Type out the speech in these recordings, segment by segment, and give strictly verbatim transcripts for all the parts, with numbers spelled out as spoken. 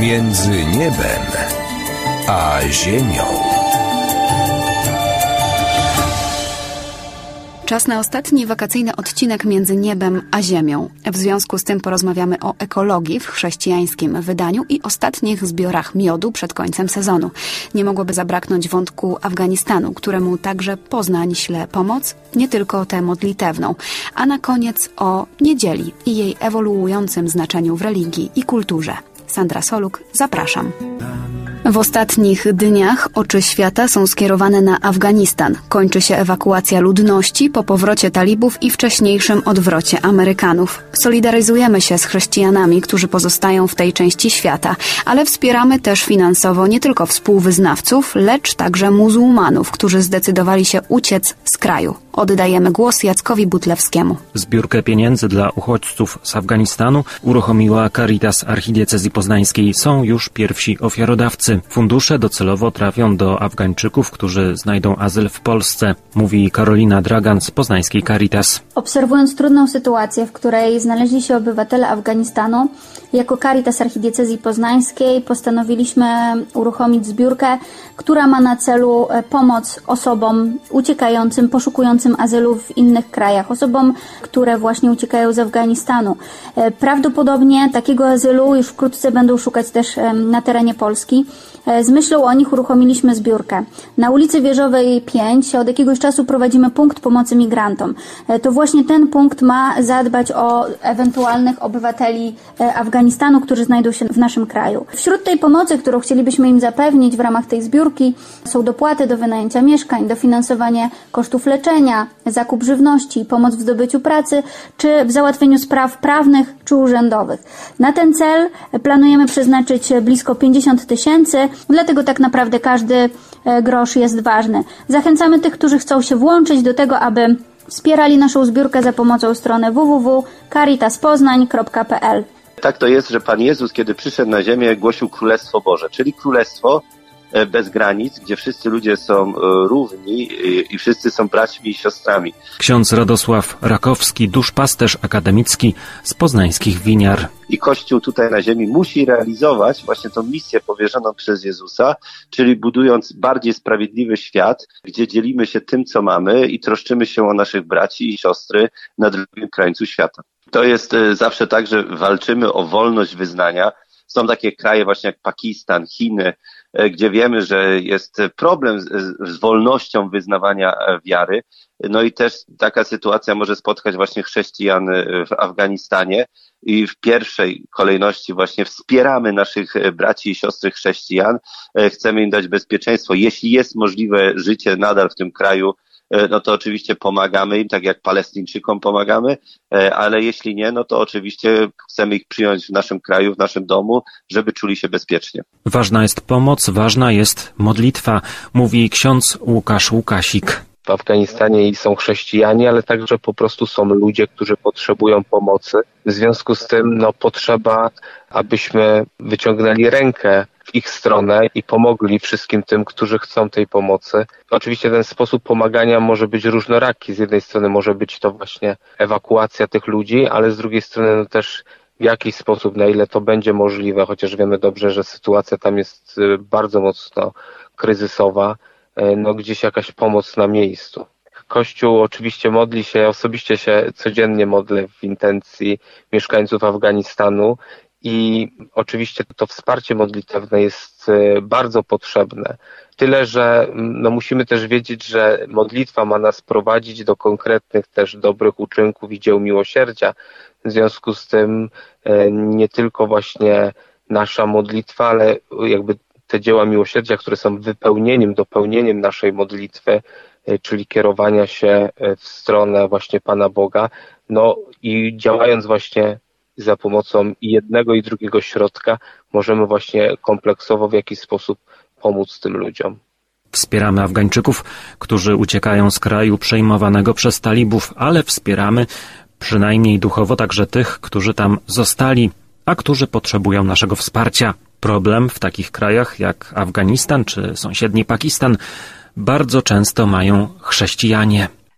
Między niebem a ziemią. Czas na ostatni wakacyjny odcinek Między niebem a ziemią. W związku z tym porozmawiamy o ekologii w chrześcijańskim wydaniu i ostatnich zbiorach miodu przed końcem sezonu. Nie mogłoby zabraknąć wątku Afganistanu, któremu także Poznań śle pomoc, nie tylko tę modlitewną. A na koniec o niedzieli i jej ewoluującym znaczeniu w religii i kulturze. Sandra Soluk, zapraszam. W ostatnich dniach oczy świata są skierowane na Afganistan. Kończy się ewakuacja ludności po powrocie talibów i wcześniejszym odwrocie Amerykanów. Solidaryzujemy się z chrześcijanami, którzy pozostają w tej części świata, ale wspieramy też finansowo nie tylko współwyznawców, lecz także muzułmanów, którzy zdecydowali się uciec z kraju. Oddajemy głos Jackowi Butlewskiemu. Zbiórkę pieniędzy dla uchodźców z Afganistanu uruchomiła Caritas Archidiecezji Poznańskiej. Są już pierwsi ofiarodawcy. Fundusze docelowo trafią do Afgańczyków, którzy znajdą azyl w Polsce, mówi Karolina Dragan z poznańskiej Caritas. Obserwując trudną sytuację, w której znaleźli się obywatele Afganistanu, jako Caritas Archidiecezji Poznańskiej postanowiliśmy uruchomić zbiórkę, która ma na celu pomoc osobom uciekającym, poszukującym azylu w innych krajach, osobom, które właśnie uciekają z Afganistanu. Prawdopodobnie takiego azylu już wkrótce będą szukać też na terenie Polski. Z myślą o nich uruchomiliśmy zbiórkę. Na ulicy Wieżowej pięć od jakiegoś czasu prowadzimy punkt pomocy migrantom. To właśnie ten punkt ma zadbać o ewentualnych obywateli Afganistanu, którzy znajdą się w naszym kraju. Wśród tej pomocy, którą chcielibyśmy im zapewnić w ramach tej zbiórki, są dopłaty do wynajęcia mieszkań, dofinansowanie kosztów leczenia, zakup żywności, pomoc w zdobyciu pracy, czy w załatwieniu spraw prawnych czy urzędowych. Na ten cel planujemy przeznaczyć blisko pięćdziesiąt tysięcy, dlatego tak naprawdę każdy grosz jest ważny. Zachęcamy tych, którzy chcą się włączyć do tego, aby wspierali naszą zbiórkę za pomocą strony w w w kropka caritas poznań kropka p l. Tak to jest, że Pan Jezus, kiedy przyszedł na ziemię, głosił Królestwo Boże, czyli Królestwo bez granic, gdzie wszyscy ludzie są równi i wszyscy są braćmi i siostrami. Ksiądz Radosław Rakowski, duszpasterz akademicki z poznańskich Winiar. I Kościół tutaj na ziemi musi realizować właśnie tą misję powierzoną przez Jezusa, czyli budując bardziej sprawiedliwy świat, gdzie dzielimy się tym, co mamy i troszczymy się o naszych braci i siostry na drugim krańcu świata. To jest zawsze tak, że walczymy o wolność wyznania. Są takie kraje właśnie jak Pakistan, Chiny, gdzie wiemy, że jest problem z, z wolnością wyznawania wiary. No i też taka sytuacja może spotkać właśnie chrześcijan w Afganistanie i w pierwszej kolejności właśnie wspieramy naszych braci i siostry chrześcijan. Chcemy im dać bezpieczeństwo. Jeśli jest możliwe życie nadal w tym kraju, no to oczywiście pomagamy im, tak jak Palestyńczykom pomagamy, ale jeśli nie, no to oczywiście chcemy ich przyjąć w naszym kraju, w naszym domu, żeby czuli się bezpiecznie. Ważna jest pomoc, ważna jest modlitwa, mówi ksiądz Łukasz Łukasik. W Afganistanie są chrześcijanie, ale także po prostu są ludzie, którzy potrzebują pomocy. W związku z tym no, potrzeba, abyśmy wyciągnęli rękę w ich stronę i pomogli wszystkim tym, którzy chcą tej pomocy. Oczywiście ten sposób pomagania może być różnoraki. Z jednej strony może być to właśnie ewakuacja tych ludzi, ale z drugiej strony no, też w jakiś sposób, na ile to będzie możliwe, chociaż wiemy dobrze, że sytuacja tam jest bardzo mocno kryzysowa, no gdzieś jakaś pomoc na miejscu. Kościół oczywiście modli się, osobiście się codziennie modlę w intencji mieszkańców Afganistanu i oczywiście to wsparcie modlitewne jest bardzo potrzebne. Tyle, że no musimy też wiedzieć, że modlitwa ma nas prowadzić do konkretnych też dobrych uczynków i dzieł miłosierdzia. W związku z tym nie tylko właśnie nasza modlitwa, ale jakby te dzieła miłosierdzia, które są wypełnieniem, dopełnieniem naszej modlitwy, czyli kierowania się w stronę właśnie Pana Boga, no i działając właśnie za pomocą i jednego i drugiego środka, możemy właśnie kompleksowo w jakiś sposób pomóc tym ludziom. Wspieramy Afgańczyków, którzy uciekają z kraju przejmowanego przez talibów, ale wspieramy przynajmniej duchowo także tych, którzy tam zostali, a którzy potrzebują naszego wsparcia. Problem w takich krajach jak Afganistan czy sąsiedni Pakistan bardzo często mają chrześcijanie.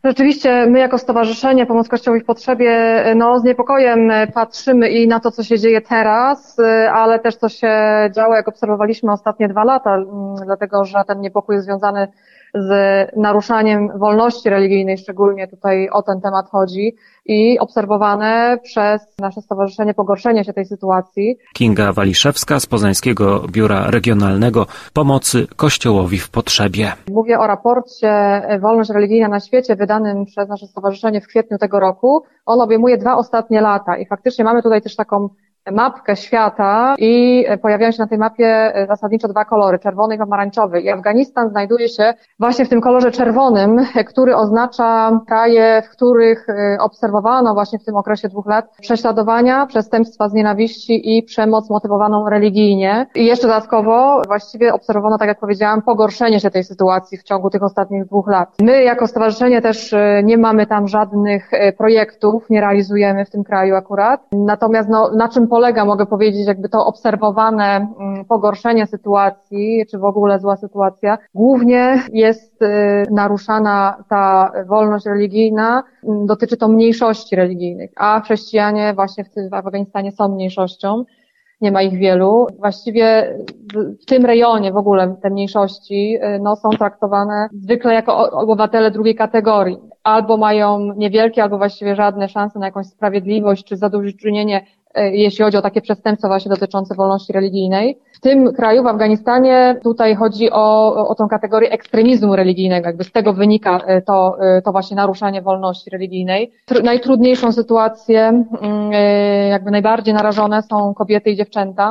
Rzeczywiście my jako Stowarzyszenie Pomoc Kościołowi w Potrzebie no, z niepokojem patrzymy i na to, co się dzieje teraz, ale też co się działo, jak obserwowaliśmy ostatnie dwa lata, dlatego że ten niepokój jest związany z naruszaniem wolności religijnej, szczególnie tutaj o ten temat chodzi i obserwowane przez nasze stowarzyszenie pogorszenie się tej sytuacji. Kinga Waliszewska z Poznańskiego Biura Regionalnego Pomocy Kościołowi w Potrzebie. Mówię o raporcie Wolność religijna na świecie wydanym przez nasze stowarzyszenie w kwietniu tego roku. On obejmuje dwa ostatnie lata i faktycznie mamy tutaj też taką mapkę świata i pojawiają się na tej mapie zasadniczo dwa kolory, czerwony i pomarańczowy. I Afganistan znajduje się właśnie w tym kolorze czerwonym, który oznacza kraje, w których obserwowano właśnie w tym okresie dwóch lat prześladowania, przestępstwa z nienawiści i przemoc motywowaną religijnie. I jeszcze dodatkowo właściwie obserwowano, tak jak powiedziałam, pogorszenie się tej sytuacji w ciągu tych ostatnich dwóch lat. My jako stowarzyszenie też nie mamy tam żadnych projektów, nie realizujemy w tym kraju akurat. Natomiast no, na czym polega, mogę powiedzieć, jakby to obserwowane pogorszenie sytuacji, czy w ogóle zła sytuacja, głównie jest naruszana ta wolność religijna, dotyczy to mniejszości religijnych, a chrześcijanie właśnie w, w Afganistanie są mniejszością, nie ma ich wielu. Właściwie w tym rejonie w ogóle te mniejszości no, są traktowane zwykle jako obywatele drugiej kategorii. Albo mają niewielkie, albo właściwie żadne szanse na jakąś sprawiedliwość czy zadośćuczynienie, jeśli chodzi o takie przestępstwa właśnie dotyczące wolności religijnej. W tym kraju, w Afganistanie, tutaj chodzi o, o tą kategorię ekstremizmu religijnego. Jakby z tego wynika to, to właśnie naruszanie wolności religijnej. Tr- najtrudniejszą sytuację, jakby najbardziej narażone są kobiety i dziewczęta.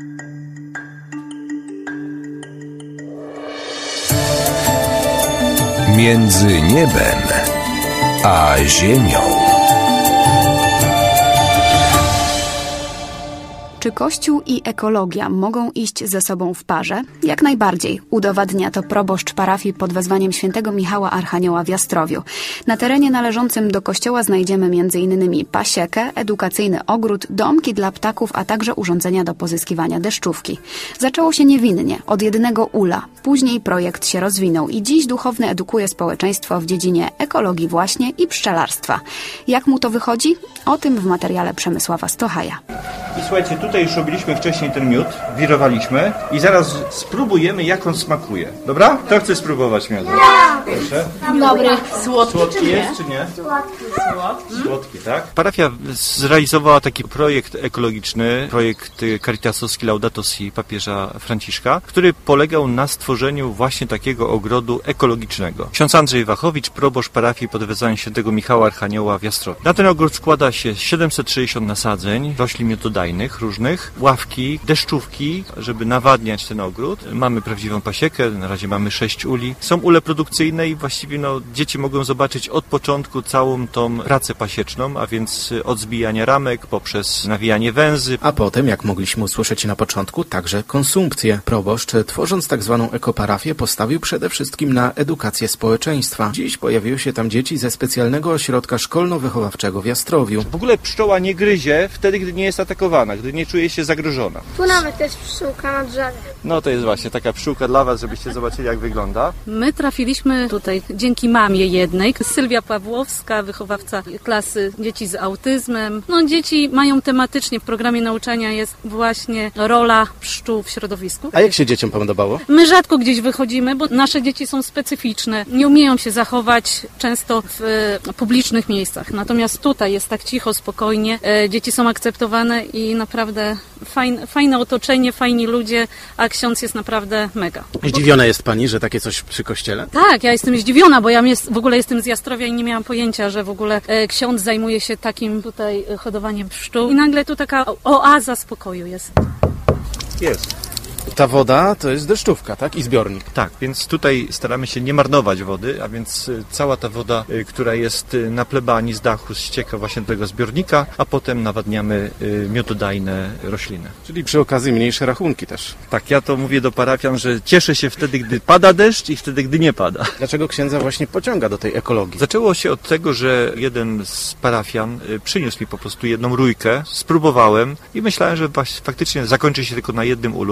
Między niebem a ziemią. Czy Kościół i ekologia mogą iść ze sobą w parze? Jak najbardziej. Udowadnia to proboszcz parafii pod wezwaniem świętego Michała Archanioła w Jastrowiu. Na terenie należącym do kościoła znajdziemy między innymi pasiekę, edukacyjny ogród, domki dla ptaków, a także urządzenia do pozyskiwania deszczówki. Zaczęło się niewinnie, od jednego ula. Później projekt się rozwinął i dziś duchowny edukuje społeczeństwo w dziedzinie ekologii właśnie i pszczelarstwa. Jak mu to wychodzi? O tym w materiale Przemysława Stochaja. I słuchajcie, tutaj już robiliśmy wcześniej ten miód, wirowaliśmy i zaraz spróbujemy, jak on smakuje. Dobra? Kto chce spróbować miodu? Proszę. Dobry. Słodki, Słodki czy nie? jest, czy nie? Słodki. Słodki. Słodki, tak? Parafia zrealizowała taki projekt ekologiczny, projekt Caritasowski Laudato Si papieża Franciszka, który polegał na stworzeniu właśnie takiego ogrodu ekologicznego. Ksiądz Andrzej Wachowicz, proboszcz parafii pod wezwaniem świętego Michała Archanioła w Jastrowiu. Na ten ogród składa się siedemset sześćdziesiąt nasadzeń, roślin miododajnych, różnych, ławki, deszczówki, żeby nawadniać ten ogród. Mamy prawdziwą pasiekę, na razie mamy sześć uli. Są ule produkcyjne i właściwie no, dzieci mogą zobaczyć od początku całą tą pracę pasieczną, a więc od zbijania ramek poprzez nawijanie węzy. A potem, jak mogliśmy usłyszeć na początku, także konsumpcję. Proboszcz, tworząc tak zwaną ekoparafię, postawił przede wszystkim na edukację społeczeństwa. Dziś pojawiły się tam dzieci ze specjalnego ośrodka szkolno-wychowawczego w Jastrowiu. W ogóle pszczoła nie gryzie wtedy, gdy nie jest atakowana, gdy nie czuje się zagrożona. Tu nawet jest pszczółka na drzewie. No to jest właśnie taka pszczółka dla was, żebyście zobaczyli, jak wygląda. My trafiliśmy tutaj dzięki mamie jednej, Sylwia Pawłowska, wychowawca klasy dzieci z autyzmem. No dzieci mają tematycznie, w programie nauczania jest właśnie rola pszczół w środowisku. A jak się dzieciom podobało? My rzadko gdzieś wychodzimy, bo nasze dzieci są specyficzne. Nie umieją się zachować często w e, publicznych miejscach. Natomiast tutaj jest tak cicho, spokojnie. E, dzieci są akceptowane i naprawdę fajne, fajne otoczenie, fajni ludzie, a ksiądz jest naprawdę mega. Zdziwiona jest pani, że takie coś przy kościele? Tak, ja jestem zdziwiona, bo ja jest, w ogóle jestem z Jastrowia i nie miałam pojęcia, że w ogóle e, ksiądz zajmuje się takim tutaj hodowaniem pszczół. I nagle tu taka oaza spokoju jest. Jest. Ta woda to jest deszczówka, tak? I zbiornik. Tak, więc tutaj staramy się nie marnować wody, a więc cała ta woda, która jest na plebanii z dachu, ścieka właśnie do tego zbiornika, a potem nawadniamy miododajne rośliny. Czyli przy okazji mniejsze rachunki też. Tak, ja to mówię do parafian, że cieszę się wtedy, gdy pada deszcz i wtedy, gdy nie pada. Dlaczego księdza właśnie pociąga do tej ekologii? Zaczęło się od tego, że jeden z parafian przyniósł mi po prostu jedną rójkę, spróbowałem i myślałem, że faktycznie zakończy się tylko na jednym ulu, ale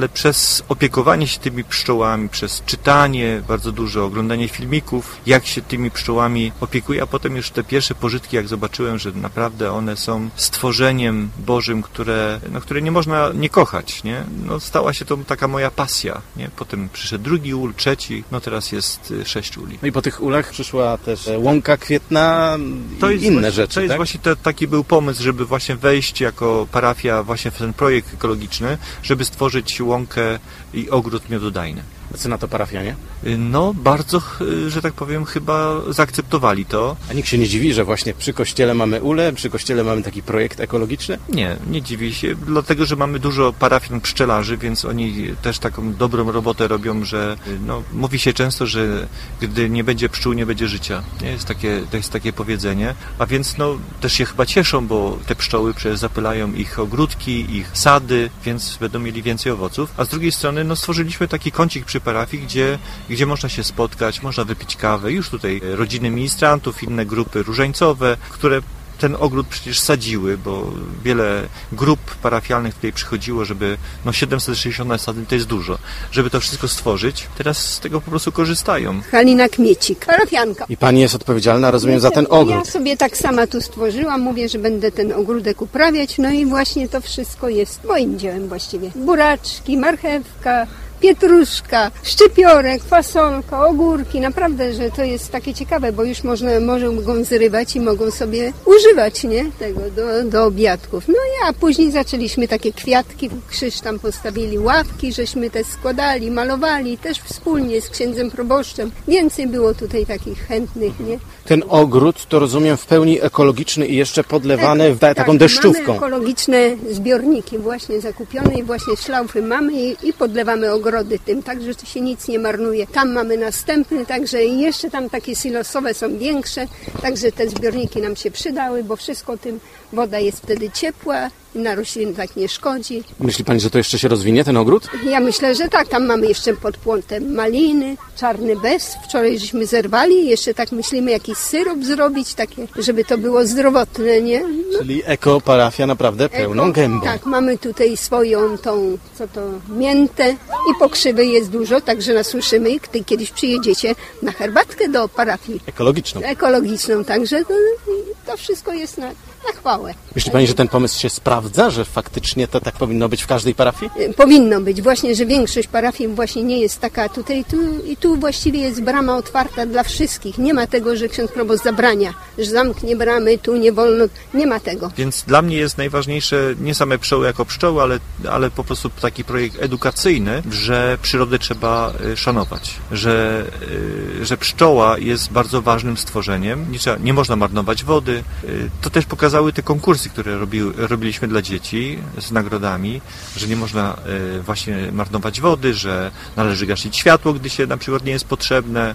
ale przez opiekowanie się tymi pszczołami, przez czytanie bardzo dużo, oglądanie filmików, jak się tymi pszczołami opiekuje, a potem już te pierwsze pożytki, jak zobaczyłem, że naprawdę one są stworzeniem Bożym, które, no, które nie można nie kochać, nie? No, stała się to taka moja pasja, nie? Potem przyszedł drugi ul, trzeci, no teraz jest sześć uli. No i po tych ulach przyszła też łąka kwietna i inne właśnie, rzeczy, To jest tak? właśnie te, taki był pomysł, żeby właśnie wejść jako parafia właśnie w ten projekt ekologiczny, żeby stworzyć łąkę i ogród miododajny. Co na to parafianie? No, bardzo, że tak powiem, chyba zaakceptowali to. A nikt się nie dziwi, że właśnie przy kościele mamy ulę, przy kościele mamy taki projekt ekologiczny? Nie, nie dziwi się, dlatego, że mamy dużo parafian pszczelarzy, więc oni też taką dobrą robotę robią, że no, mówi się często, że gdy nie będzie pszczół, nie będzie życia. Nie? Jest takie, to jest takie powiedzenie, a więc no, też się chyba cieszą, bo te pszczoły przecież zapylają ich ogródki, ich sady, więc będą mieli więcej owoców. A z drugiej strony no, stworzyliśmy taki kącik przy parafii, gdzie, gdzie można się spotkać, można wypić kawę. Już tutaj rodziny ministrantów, inne grupy różańcowe, które ten ogród przecież sadziły, bo wiele grup parafialnych tutaj przychodziło, żeby, no siedemset sześćdziesiąt nasadzeń to jest dużo, żeby to wszystko stworzyć. Teraz z tego po prostu korzystają. Halina Kmiecik, parafianka. I pani jest odpowiedzialna, rozumiem, za ten ogród. Ja sobie tak sama tu stworzyłam, mówię, że będę ten ogródek uprawiać, no i właśnie to wszystko jest moim dziełem właściwie. Buraczki, marchewka, pietruszka, szczypiorek, fasolka, ogórki. Naprawdę, że to jest takie ciekawe, bo już można, mogą zrywać i mogą sobie używać, nie? Tego do, do obiadków. No i a później zaczęliśmy takie kwiatki, krzyż tam postawili, ławki, żeśmy te składali, malowali, też wspólnie z księdzem proboszczem. Więcej było tutaj takich chętnych, nie? Ten ogród to rozumiem w pełni ekologiczny i jeszcze podlewany w ta, tak, taką deszczówką. Mamy ekologiczne zbiorniki właśnie zakupione i właśnie szlaufy mamy i, i podlewamy ogrody tym, także to się nic nie marnuje. Tam mamy następny, także jeszcze tam takie silosowe są większe, także te zbiorniki nam się przydały, bo wszystko tym, woda jest wtedy ciepła, na rośliny tak nie szkodzi. Myśli pani, że to jeszcze się rozwinie, ten ogród? Ja myślę, że tak. Tam mamy jeszcze pod płotem maliny, czarny bez. Wczoraj żeśmy zerwali. Jeszcze tak myślimy, jakiś syrop zrobić, takie, żeby to było zdrowotne, nie? No. Czyli ekoparafia naprawdę pełną Eko, gębą. Tak, mamy tutaj swoją tą, co to, miętę i pokrzywy jest dużo, także nas słyszymy, gdy kiedyś przyjedziecie na herbatkę do parafii. Ekologiczną. Ekologiczną, także to, to wszystko jest na, na chwałę. Myśli pani, że ten pomysł się sprawdza, że faktycznie to tak powinno być w każdej parafii? Powinno być. Właśnie, że większość parafii właśnie nie jest taka tutaj tu, i tu właściwie jest brama otwarta dla wszystkich. Nie ma tego, że ksiądz proboszcz zabrania, że zamknie bramy, tu nie wolno. Nie ma tego. Więc dla mnie jest najważniejsze nie same pszczoły jako pszczoły, ale, ale po prostu taki projekt edukacyjny, że przyrodę trzeba szanować, że, że pszczoła jest bardzo ważnym stworzeniem. Nie, trzeba, nie można marnować wody. To też pokazały te konkursy, które robiły, robiliśmy dla dzieci z nagrodami, że nie można y, właśnie marnować wody, że należy gasić światło, gdy się na przykład nie jest potrzebne,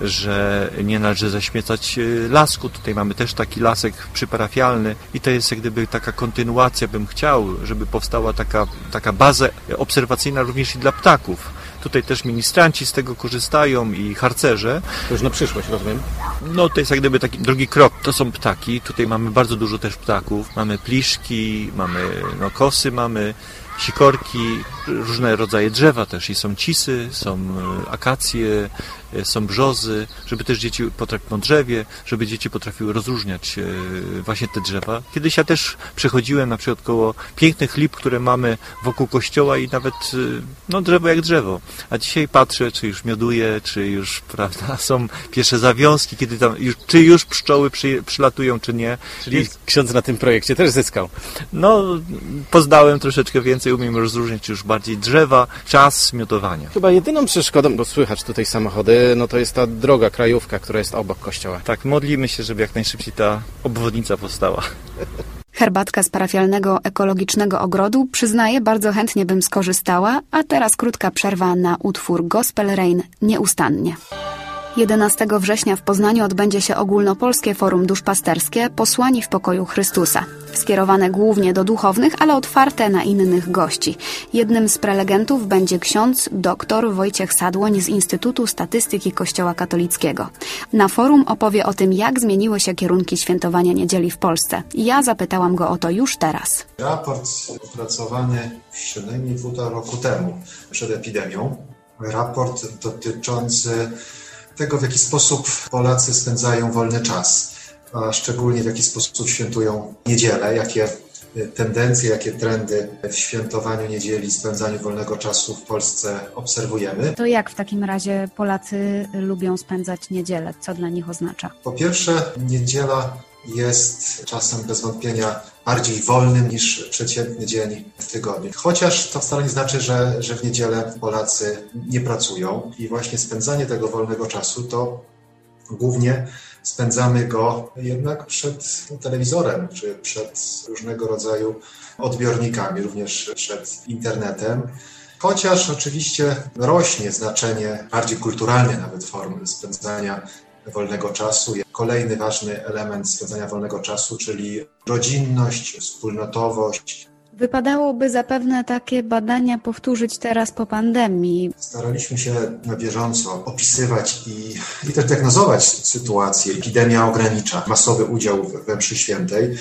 że nie należy zaśmiecać y, lasku. Tutaj mamy też taki lasek przyparafialny i to jest jak gdyby taka kontynuacja, bym chciał, żeby powstała taka, taka baza obserwacyjna również i dla ptaków. Tutaj też ministranci z tego korzystają i harcerze. To już na przyszłość, rozumiem? No to jest jak gdyby taki drugi krok. To są ptaki. Tutaj mamy bardzo dużo też ptaków. Mamy pliszki, mamy no, kosy, mamy sikorki, różne rodzaje drzewa też. I są cisy, są akacje, są brzozy, żeby też dzieci potrafiły drzewie, żeby dzieci potrafiły rozróżniać właśnie te drzewa. Kiedyś ja też przechodziłem na przykład koło pięknych lip, które mamy wokół kościoła i nawet no drzewo jak drzewo. A dzisiaj patrzę, czy już mioduje, czy już, prawda, są pierwsze zawiązki, kiedy tam, już, czy już pszczoły przy, przylatują, czy nie. Czyli I, ksiądz na tym projekcie też zyskał. No, poznałem troszeczkę więcej, umiem rozróżnić już bardziej drzewa, czas miodowania. Chyba jedyną przeszkodą, bo słychać tutaj samochody, no to jest ta droga, krajówka, która jest obok kościoła. Tak, modlimy się, żeby jak najszybciej ta obwodnica powstała. Herbatka z parafialnego ekologicznego ogrodu, przyznaję, bardzo chętnie bym skorzystała, a teraz krótka przerwa na utwór Gospel Rain Nieustannie. jedenastego września w Poznaniu odbędzie się ogólnopolskie forum duszpasterskie Posłani w pokoju Chrystusa. Skierowane głównie do duchownych, ale otwarte na innych gości. Jednym z prelegentów będzie ksiądz dr Wojciech Sadłoń z Instytutu Statystyki Kościoła Katolickiego. Na forum opowie o tym, jak zmieniły się kierunki świętowania niedzieli w Polsce. Ja zapytałam go o to już teraz. Raport opracowany przynajmniej półtora roku temu, przed epidemią. Raport dotyczący tego, w jaki sposób Polacy spędzają wolny czas, a szczególnie w jaki sposób świętują niedzielę, jakie tendencje, jakie trendy w świętowaniu niedzieli, spędzaniu wolnego czasu w Polsce obserwujemy. To jak w takim razie Polacy lubią spędzać niedzielę? Co dla nich oznacza? Po pierwsze, niedziela jest czasem bez wątpienia bardziej wolnym niż przeciętny dzień w tygodniu. Chociaż to wcale nie znaczy, że, że w niedzielę Polacy nie pracują i właśnie spędzanie tego wolnego czasu to głównie spędzamy go jednak przed telewizorem, czy przed różnego rodzaju odbiornikami, również przed internetem. Chociaż oczywiście rośnie znaczenie bardziej kulturalne nawet formy spędzania wolnego czasu. Kolejny ważny element spędzania wolnego czasu, czyli rodzinność, wspólnotowość. Wypadałoby zapewne takie badania powtórzyć teraz po pandemii. Staraliśmy się na bieżąco opisywać i, i też diagnozować sytuację. Epidemia ogranicza masowy udział we mszy świętej,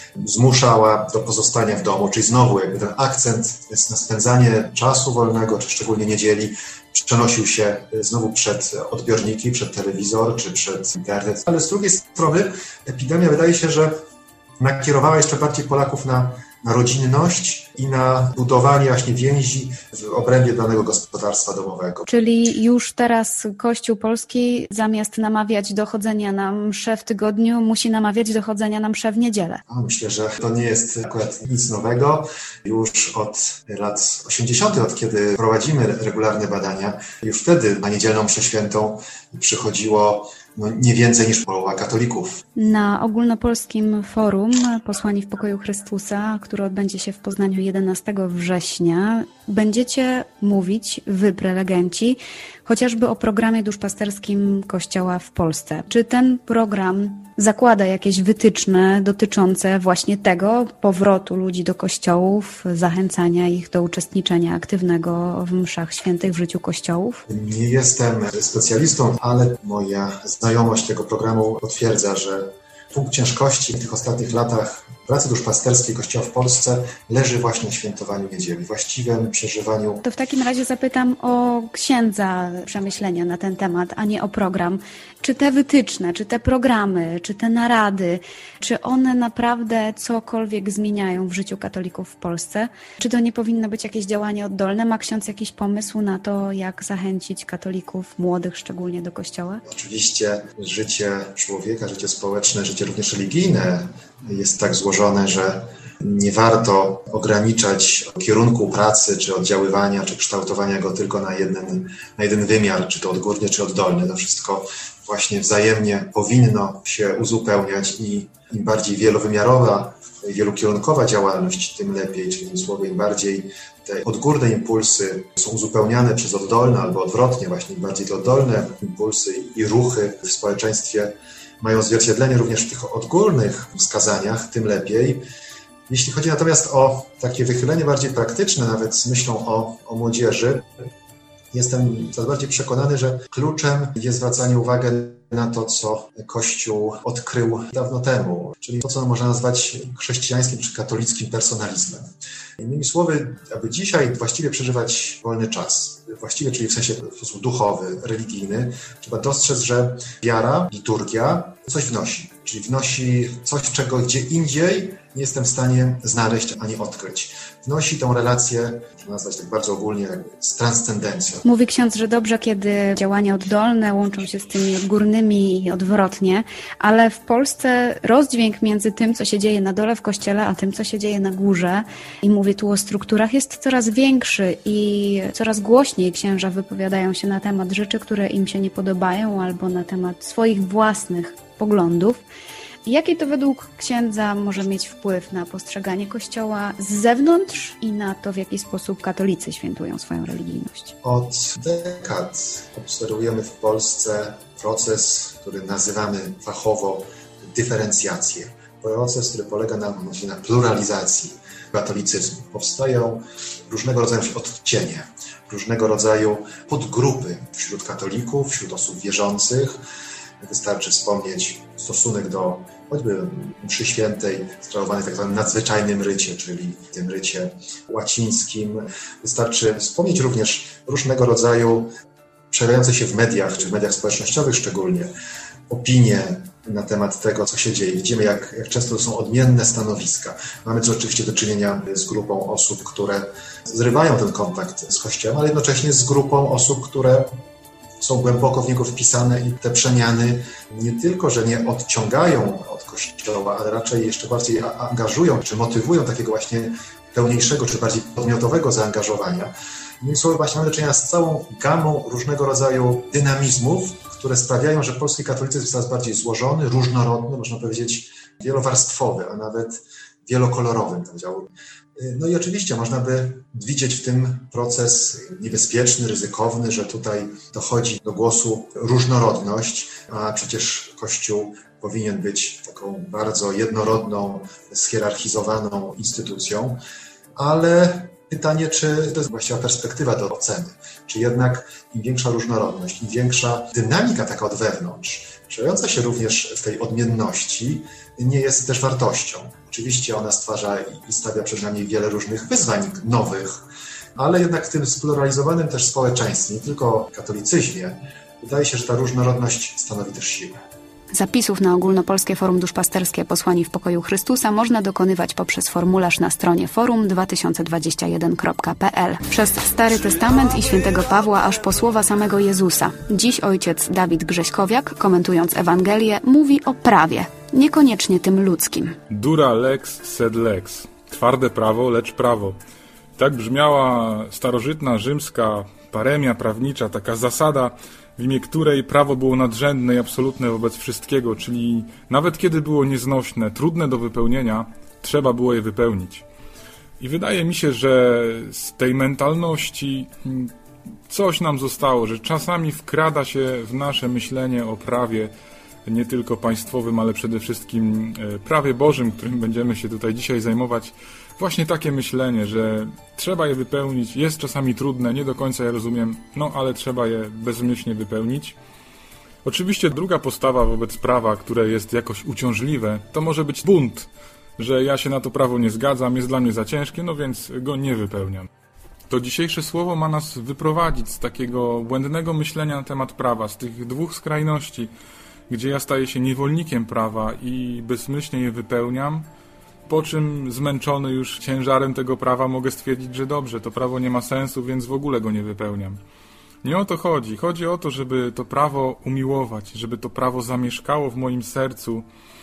zmuszała do pozostania w domu, czyli znowu jakby ten akcent jest na spędzanie czasu wolnego, czy szczególnie niedzieli, przenosił się znowu przed odbiorniki, przed telewizor, czy przed internet. Ale z drugiej strony epidemia wydaje się, że nakierowała jeszcze bardziej Polaków na, na rodzinność i na budowanie właśnie więzi w obrębie danego gospodarstwa domowego. Czyli już teraz Kościół Polski zamiast namawiać do chodzenia na mszę w tygodniu, musi namawiać do chodzenia na mszę w niedzielę. Myślę, że to nie jest akurat nic nowego. Już od lat osiemdziesiątych, od kiedy prowadzimy regularne badania, już wtedy na niedzielną mszę świętą przychodziło no, nie więcej niż połowa katolików. Na ogólnopolskim forum Posłani w pokoju Chrystusa, które odbędzie się w Poznaniu jedenastego września, będziecie mówić, wy prelegenci, chociażby o programie duszpasterskim Kościoła w Polsce. Czy ten program zakłada jakieś wytyczne dotyczące właśnie tego powrotu ludzi do kościołów, zachęcania ich do uczestniczenia aktywnego w mszach świętych w życiu kościołów? Nie jestem specjalistą, ale moja znajomość tego programu potwierdza, że punkt ciężkości w tych ostatnich latach pracy duszpasterskiej Kościoła w Polsce leży właśnie w świętowaniu niedzieli, właściwym przeżywaniu. To w takim razie zapytam o księdza przemyślenia na ten temat, a nie o program. Czy te wytyczne, czy te programy, czy te narady, czy one naprawdę cokolwiek zmieniają w życiu katolików w Polsce? Czy to nie powinno być jakieś działanie oddolne? Ma ksiądz jakiś pomysł na to, jak zachęcić katolików, młodych szczególnie, do Kościoła? Oczywiście życie człowieka, życie społeczne, życie również religijne jest tak złożone, że nie warto ograniczać kierunku pracy, czy oddziaływania, czy kształtowania go tylko na jeden, na jeden wymiar, czy to odgórnie, czy oddolny. To wszystko właśnie wzajemnie powinno się uzupełniać i im bardziej wielowymiarowa, wielokierunkowa działalność, tym lepiej, czyli innymi słowy, im bardziej te odgórne impulsy są uzupełniane przez oddolne, albo odwrotnie, właśnie im bardziej te oddolne impulsy i ruchy w społeczeństwie mają odzwierciedlenie również w tych odgórnych wskazaniach, tym lepiej. Jeśli chodzi natomiast o takie wychylenie bardziej praktyczne, nawet z myślą o, o młodzieży, jestem coraz bardziej przekonany, że kluczem jest zwracanie uwagi na to, co Kościół odkrył dawno temu, czyli to, co można nazwać chrześcijańskim czy katolickim personalizmem. Innymi słowy, aby dzisiaj właściwie przeżywać wolny czas, właściwie, czyli w sensie w sposób duchowy, religijny, trzeba dostrzec, że wiara, liturgia coś wnosi, czyli wnosi coś, czego gdzie indziej nie jestem w stanie znaleźć ani odkryć. Wnosi tą relację, można nazwać tak bardzo ogólnie, z transcendencją. Mówi ksiądz, że dobrze, kiedy działania oddolne łączą się z tymi odgórnymi i odwrotnie, ale w Polsce rozdźwięk między tym, co się dzieje na dole w kościele, a tym, co się dzieje na górze, i mówię tu o strukturach, jest coraz większy i coraz głośniej księża wypowiadają się na temat rzeczy, które im się nie podobają, albo na temat swoich własnych poglądów. Jaki to według księdza może mieć wpływ na postrzeganie Kościoła z zewnątrz i na to, w jaki sposób katolicy świętują swoją religijność? Od dekad obserwujemy w Polsce proces, który nazywamy fachowo dyferencjację. Proces, który polega na, na pluralizacji katolicyzmu. Powstają różnego rodzaju odcienie, różnego rodzaju podgrupy wśród katolików, wśród osób wierzących. Wystarczy wspomnieć stosunek do choćby mszy świętej sprawowanej w tak zwanym nadzwyczajnym rycie, czyli tym rycie łacińskim. Wystarczy wspomnieć również różnego rodzaju przejawiające się w mediach, czy w mediach społecznościowych szczególnie, opinie na temat tego, co się dzieje. Widzimy, jak, jak często to są odmienne stanowiska. Mamy tu oczywiście do czynienia z grupą osób, które zrywają ten kontakt z Kościołem, ale jednocześnie z grupą osób, które są głęboko w niego wpisane i te przemiany nie tylko, że nie odciągają od Kościoła, ale raczej jeszcze bardziej angażują, czy motywują takiego właśnie pełniejszego, czy bardziej podmiotowego zaangażowania. Innymi słowy, właśnie mamy do czynienia z całą gamą różnego rodzaju dynamizmów, które sprawiają, że polski katolicyzm jest coraz bardziej złożony, różnorodny, można powiedzieć wielowarstwowy, a nawet wielokolorowym. No i oczywiście można by widzieć w tym proces niebezpieczny, ryzykowny, że tutaj dochodzi do głosu różnorodność, a przecież Kościół powinien być taką bardzo jednorodną, schierarchizowaną instytucją, ale pytanie, czy to jest właściwa perspektywa do oceny, czy jednak im większa różnorodność, im większa dynamika taka od wewnątrz, przejawiająca się również w tej odmienności, nie jest też wartością. Oczywiście ona stwarza i stawia przed nami wiele różnych wyzwań nowych, ale jednak w tym spluralizowanym też społeczeństwie, nie tylko katolicyzmie, wydaje się, że ta różnorodność stanowi też siłę. Zapisów na Ogólnopolskie Forum Duszpasterskie Posłani w Pokoju Chrystusa można dokonywać poprzez formularz na stronie forum dwa tysiące dwadzieścia jeden kropka p l. Przez Stary Testament i świętego Pawła aż po słowa samego Jezusa. Dziś ojciec Dawid Grześkowiak, komentując Ewangelię, mówi o prawie, niekoniecznie tym ludzkim. Dura lex sed lex. Twarde prawo, lecz prawo. Tak brzmiała starożytna rzymska paremia prawnicza, taka zasada, w imię której prawo było nadrzędne i absolutne wobec wszystkiego, czyli nawet kiedy było nieznośne, trudne do wypełnienia, trzeba było je wypełnić. I wydaje mi się, że z tej mentalności coś nam zostało, że czasami wkrada się w nasze myślenie o prawie, nie tylko państwowym, ale przede wszystkim prawie Bożym, którym będziemy się tutaj dzisiaj zajmować, właśnie takie myślenie, że trzeba je wypełnić, jest czasami trudne, nie do końca je rozumiem, no ale trzeba je bezmyślnie wypełnić. Oczywiście druga postawa wobec prawa, które jest jakoś uciążliwe, to może być bunt, że ja się na to prawo nie zgadzam, jest dla mnie za ciężkie, no więc go nie wypełniam. To dzisiejsze słowo ma nas wyprowadzić z takiego błędnego myślenia na temat prawa, z tych dwóch skrajności, gdzie ja staję się niewolnikiem prawa i bezmyślnie je wypełniam, po czym zmęczony już ciężarem tego prawa mogę stwierdzić, że dobrze, to prawo nie ma sensu, więc w ogóle go nie wypełniam. Nie o to chodzi. Chodzi o to, żeby to prawo umiłować, żeby to prawo zamieszkało w moim sercu,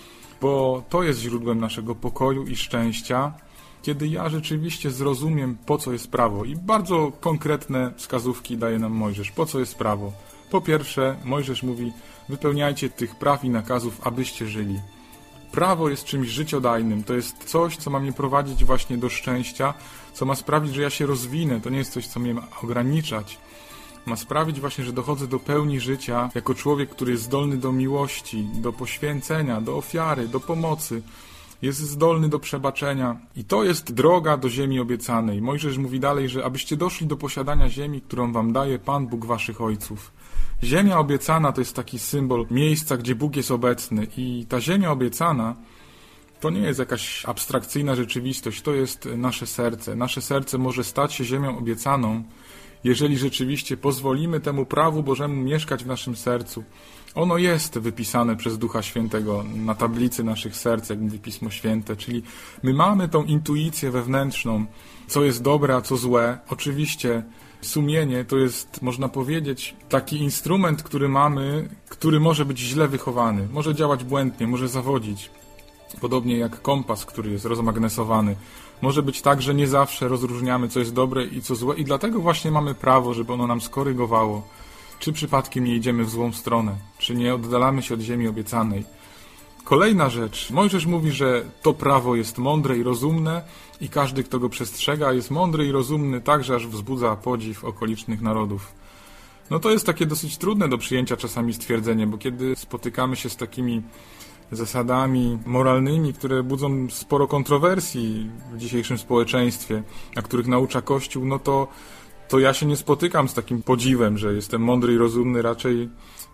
bo to jest źródłem naszego pokoju i szczęścia, kiedy ja rzeczywiście zrozumiem, po co jest prawo. I bardzo konkretne wskazówki daje nam Mojżesz. Po co jest prawo? Po pierwsze, Mojżesz mówi, wypełniajcie tych praw i nakazów, abyście żyli. Prawo jest czymś życiodajnym, to jest coś, co ma mnie prowadzić właśnie do szczęścia, co ma sprawić, że ja się rozwinę, to nie jest coś, co mnie ma ograniczać. Ma sprawić właśnie, że dochodzę do pełni życia jako człowiek, który jest zdolny do miłości, do poświęcenia, do ofiary, do pomocy, jest zdolny do przebaczenia. I to jest droga do ziemi obiecanej. Mojżesz mówi dalej, że abyście doszli do posiadania ziemi, którą wam daje Pan Bóg waszych ojców. Ziemia obiecana to jest taki symbol miejsca, gdzie Bóg jest obecny i ta ziemia obiecana to nie jest jakaś abstrakcyjna rzeczywistość, to jest nasze serce. Nasze serce może stać się ziemią obiecaną, jeżeli rzeczywiście pozwolimy temu prawu Bożemu mieszkać w naszym sercu. Ono jest wypisane przez Ducha Świętego na tablicy naszych serc, jak mówi Pismo Święte, czyli my mamy tą intuicję wewnętrzną, co jest dobre, a co złe. Oczywiście sumienie to jest, można powiedzieć, taki instrument, który mamy, który może być źle wychowany, może działać błędnie, może zawodzić. Podobnie jak kompas, który jest rozmagnesowany. Może być tak, że nie zawsze rozróżniamy, co jest dobre i co złe i dlatego właśnie mamy prawo, żeby ono nam skorygowało. Czy przypadkiem nie idziemy w złą stronę, czy nie oddalamy się od ziemi obiecanej. Kolejna rzecz. Mojżesz mówi, że to prawo jest mądre i rozumne i każdy, kto go przestrzega, jest mądry i rozumny tak, że aż wzbudza podziw okolicznych narodów. No to jest takie dosyć trudne do przyjęcia czasami stwierdzenie, bo kiedy spotykamy się z takimi zasadami moralnymi, które budzą sporo kontrowersji w dzisiejszym społeczeństwie, a których naucza Kościół, no to, to ja się nie spotykam z takim podziwem, że jestem mądry i rozumny, raczej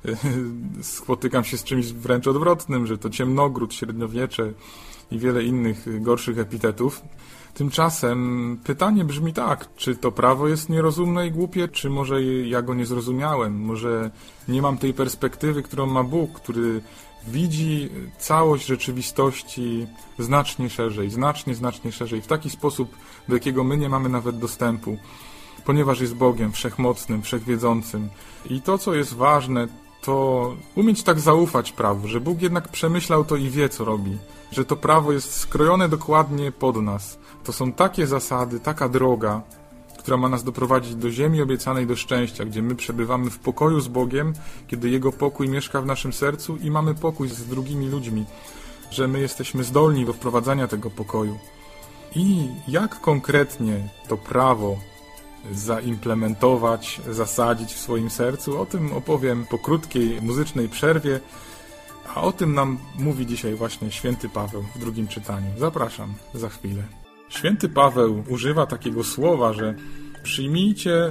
spotykam się z czymś wręcz odwrotnym, że to ciemnogród, średniowiecze i wiele innych gorszych epitetów. Tymczasem pytanie brzmi tak, czy to prawo jest nierozumne i głupie, czy może ja go nie zrozumiałem, może nie mam tej perspektywy, którą ma Bóg, który widzi całość rzeczywistości znacznie szerzej, znacznie, znacznie szerzej, w taki sposób, do jakiego my nie mamy nawet dostępu, ponieważ jest Bogiem wszechmocnym, wszechwiedzącym. I to, co jest ważne, to umieć tak zaufać prawu, że Bóg jednak przemyślał to i wie, co robi, że to prawo jest skrojone dokładnie pod nas. To są takie zasady, taka droga, która ma nas doprowadzić do ziemi obiecanej, do szczęścia, gdzie my przebywamy w pokoju z Bogiem, kiedy Jego pokój mieszka w naszym sercu i mamy pokój z drugimi ludźmi, że my jesteśmy zdolni do wprowadzania tego pokoju. I jak konkretnie to prawo zaimplementować, zasadzić w swoim sercu, o tym opowiem po krótkiej muzycznej przerwie, a o tym nam mówi dzisiaj właśnie święty Paweł w drugim czytaniu. Zapraszam za chwilę. Święty Paweł używa takiego słowa, że przyjmijcie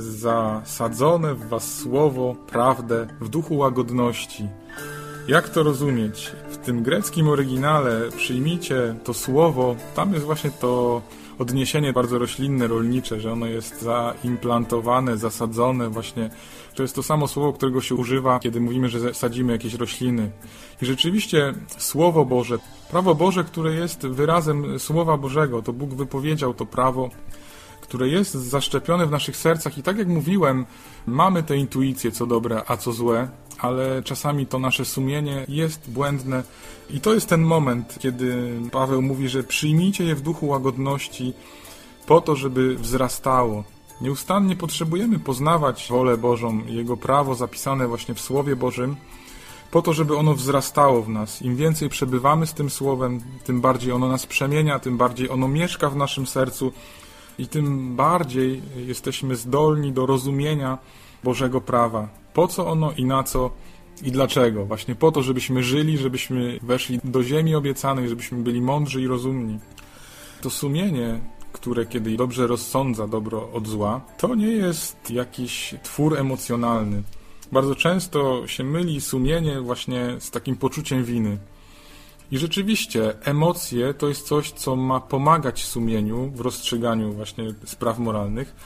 zasadzone w was słowo, prawdę w duchu łagodności. Jak to rozumieć? W tym greckim oryginale przyjmijcie to słowo, tam jest właśnie to odniesienie bardzo roślinne, rolnicze, że ono jest zaimplantowane, zasadzone właśnie. To jest to samo słowo, którego się używa, kiedy mówimy, że sadzimy jakieś rośliny. I rzeczywiście Słowo Boże, prawo Boże, które jest wyrazem Słowa Bożego, to Bóg wypowiedział to prawo, które jest zaszczepione w naszych sercach i tak jak mówiłem, mamy tę intuicję, co dobre, a co złe, ale czasami to nasze sumienie jest błędne i to jest ten moment, kiedy Paweł mówi, że przyjmijcie je w duchu łagodności po to, żeby wzrastało. Nieustannie potrzebujemy poznawać wolę Bożą, Jego prawo zapisane właśnie w Słowie Bożym, po to, żeby ono wzrastało w nas. Im więcej przebywamy z tym Słowem, tym bardziej ono nas przemienia, tym bardziej ono mieszka w naszym sercu i tym bardziej jesteśmy zdolni do rozumienia Bożego prawa. Po co ono i na co i dlaczego? Właśnie po to, żebyśmy żyli, żebyśmy weszli do ziemi obiecanej, żebyśmy byli mądrzy i rozumni. To sumienie, które kiedy dobrze rozsądza dobro od zła, to nie jest jakiś twór emocjonalny. Bardzo często się myli sumienie właśnie z takim poczuciem winy. I rzeczywiście emocje to jest coś, co ma pomagać sumieniu w rozstrzyganiu właśnie spraw moralnych,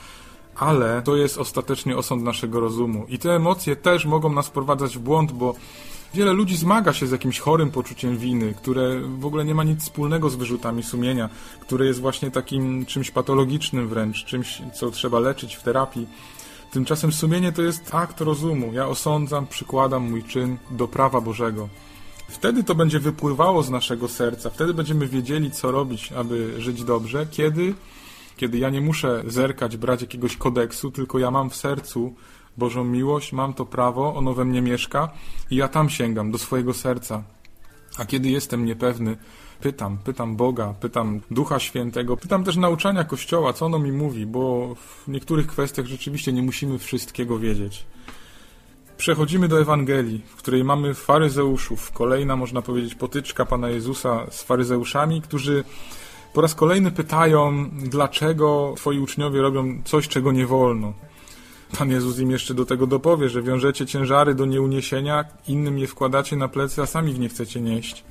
ale to jest ostatecznie osąd naszego rozumu. I te emocje też mogą nas wprowadzać w błąd, bo wiele ludzi zmaga się z jakimś chorym poczuciem winy, które w ogóle nie ma nic wspólnego z wyrzutami sumienia, które jest właśnie takim czymś patologicznym wręcz, czymś, co trzeba leczyć w terapii. Tymczasem sumienie to jest akt rozumu. Ja osądzam, przykładam mój czyn do prawa Bożego. Wtedy to będzie wypływało z naszego serca, wtedy będziemy wiedzieli, co robić, aby żyć dobrze, kiedy, kiedy ja nie muszę zerkać, brać jakiegoś kodeksu, tylko ja mam w sercu Bożą miłość, mam to prawo, ono we mnie mieszka i ja tam sięgam, do swojego serca. A kiedy jestem niepewny, pytam, pytam Boga, pytam Ducha Świętego, pytam też nauczania Kościoła, co ono mi mówi, bo w niektórych kwestiach rzeczywiście nie musimy wszystkiego wiedzieć. Przechodzimy do Ewangelii, w której mamy faryzeuszów. Kolejna, można powiedzieć, potyczka Pana Jezusa z faryzeuszami, którzy po raz kolejny pytają, dlaczego twoi uczniowie robią coś, czego nie wolno. Pan Jezus im jeszcze do tego dopowie, że wiążecie ciężary do nieuniesienia, innym je wkładacie na plecy, a sami w nie chcecie nieść.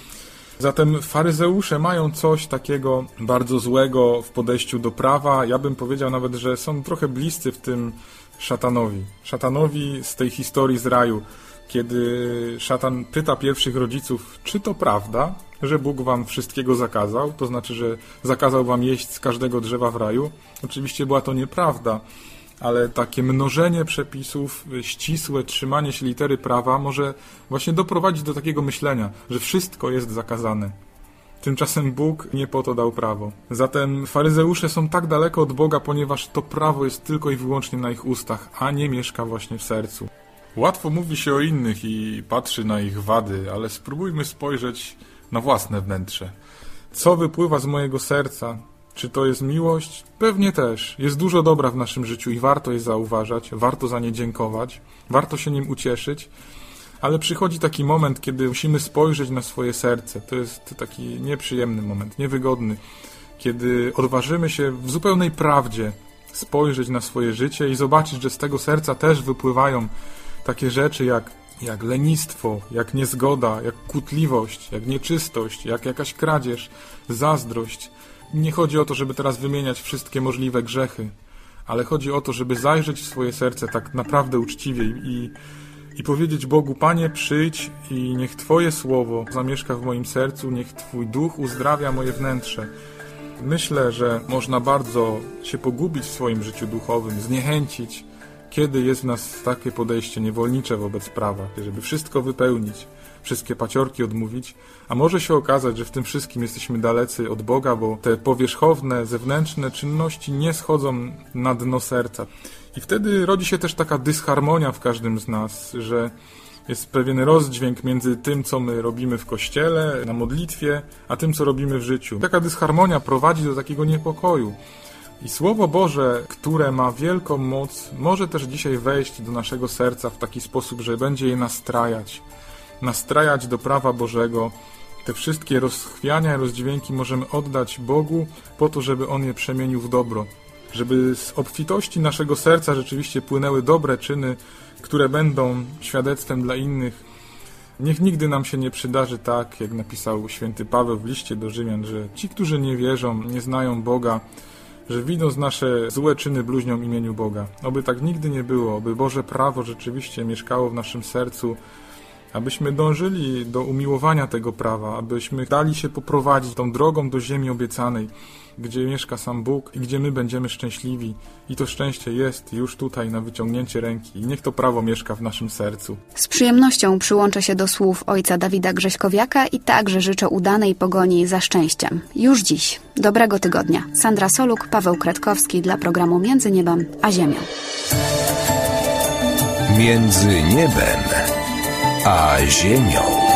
Zatem faryzeusze mają coś takiego bardzo złego w podejściu do prawa. Ja bym powiedział nawet, że są trochę bliscy w tym szatanowi. Szatanowi z tej historii z raju, kiedy szatan pyta pierwszych rodziców, czy to prawda, że Bóg wam wszystkiego zakazał, to znaczy, że zakazał wam jeść z każdego drzewa w raju. Oczywiście była to nieprawda, ale takie mnożenie przepisów, ścisłe trzymanie się litery prawa może właśnie doprowadzić do takiego myślenia, że wszystko jest zakazane. Tymczasem Bóg nie po to dał prawo. Zatem faryzeusze są tak daleko od Boga, ponieważ to prawo jest tylko i wyłącznie na ich ustach, a nie mieszka właśnie w sercu. Łatwo mówi się o innych i patrzy na ich wady, ale spróbujmy spojrzeć na własne wnętrze. Co wypływa z mojego serca? Czy to jest miłość? Pewnie też. Jest dużo dobra w naszym życiu i warto je zauważać, warto za nie dziękować, warto się nim ucieszyć, ale przychodzi taki moment, kiedy musimy spojrzeć na swoje serce. To jest taki nieprzyjemny moment, niewygodny, kiedy odważymy się w zupełnej prawdzie spojrzeć na swoje życie i zobaczyć, że z tego serca też wypływają takie rzeczy jak, jak lenistwo, jak niezgoda, jak kłótliwość, jak nieczystość, jak jakaś kradzież, zazdrość. Nie chodzi o to, żeby teraz wymieniać wszystkie możliwe grzechy, ale chodzi o to, żeby zajrzeć w swoje serce tak naprawdę uczciwie i, i powiedzieć Bogu: Panie, przyjdź i niech Twoje słowo zamieszka w moim sercu, niech Twój duch uzdrawia moje wnętrze. Myślę, że można bardzo się pogubić w swoim życiu duchowym, zniechęcić, kiedy jest w nas takie podejście niewolnicze wobec prawa, żeby wszystko wypełnić, wszystkie paciorki odmówić, a może się okazać, że w tym wszystkim jesteśmy dalecy od Boga, bo te powierzchowne, zewnętrzne czynności nie schodzą na dno serca. I wtedy rodzi się też taka dysharmonia w każdym z nas, że jest pewien rozdźwięk między tym, co my robimy w kościele, na modlitwie, a tym, co robimy w życiu. Taka dysharmonia prowadzi do takiego niepokoju. I Słowo Boże, które ma wielką moc, może też dzisiaj wejść do naszego serca w taki sposób, że będzie je nastrajać. Nastrajać do prawa Bożego. Te wszystkie rozchwiania i rozdźwięki możemy oddać Bogu po to, żeby On je przemienił w dobro. Żeby z obfitości naszego serca rzeczywiście płynęły dobre czyny, które będą świadectwem dla innych. Niech nigdy nam się nie przydarzy tak, jak napisał święty Paweł w liście do Rzymian, że ci, którzy nie wierzą, nie znają Boga, że widząc nasze złe czyny bluźnią imieniu Boga. Oby tak nigdy nie było, oby Boże prawo rzeczywiście mieszkało w naszym sercu, abyśmy dążyli do umiłowania tego prawa, abyśmy dali się poprowadzić tą drogą do ziemi obiecanej, gdzie mieszka sam Bóg i gdzie my będziemy szczęśliwi. I to szczęście jest już tutaj na wyciągnięcie ręki. I niech to prawo mieszka w naszym sercu. Z przyjemnością przyłączę się do słów ojca Dawida Grześkowiaka i także życzę udanej pogoni za szczęściem. Już dziś. Dobrego tygodnia. Sandra Soluk, Paweł Kretkowski dla programu Między Niebem a Ziemią. Między niebem a ziemią.